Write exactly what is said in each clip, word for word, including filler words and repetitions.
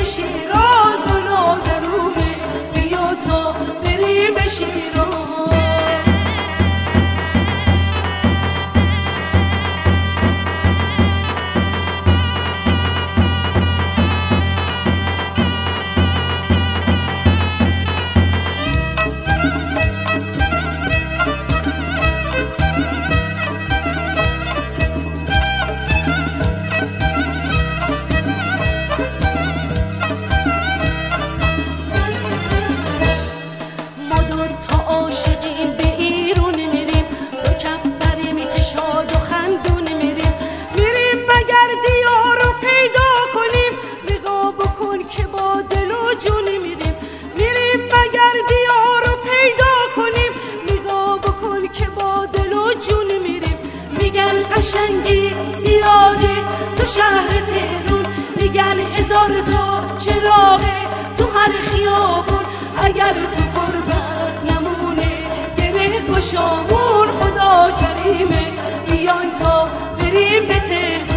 به شیراز، گلا درومه بیا تا بریم به شیراز. قشنگی زیاده تو شهر تهرون، میگن هزار تا چراغه تو هر خیابون. اگر تو قربت نمونه گره گشامون، خدا کریمه بیان تا بریم به تهرون.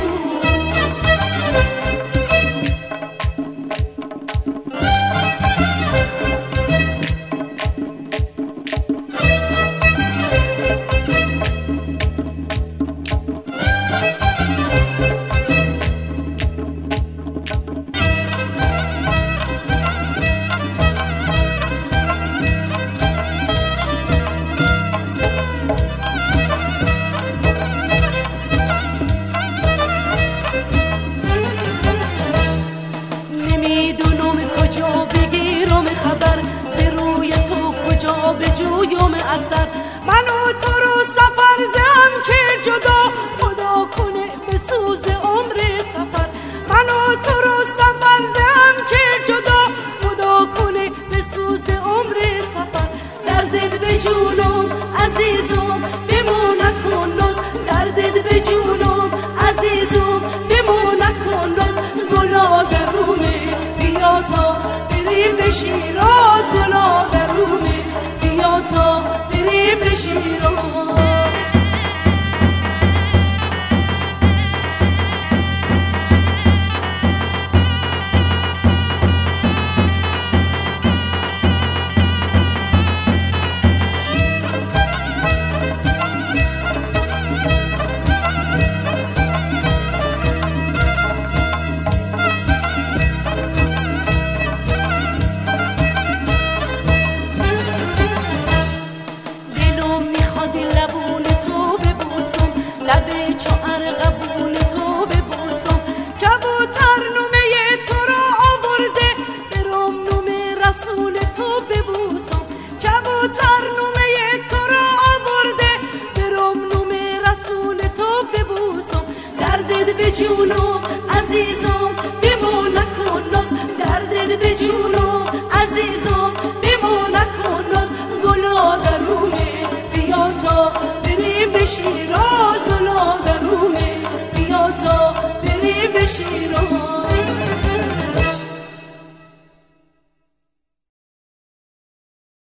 بجویم اثر من و تو رو سفر زم که جدا، خدا کنه به سوز عمر سفر. من و تو رو سفر زم که جدا، خدا کنه به سوز عمر سفر. دردت به جونم عزیزم بمون نکن ناز، دردت به جونم عزیزم بمون نکن ناز. گلا درومه بیا تا بریم به شیراز، گلا درومه بیا تا بریم به شیراز. لبه چو ارغبون تو ببوسم، کبوتر نومه تو را آورده برم نومه رسول تو ببوسم. کبوتر نومه تو را آورده برم نومه رسول تو ببوسم. دردت به جونم عزیزم بمون نکن ناز، دردت به جونم عزیزم بمون نکن ناز. گلا درومه بیا تا بریم به شیراز،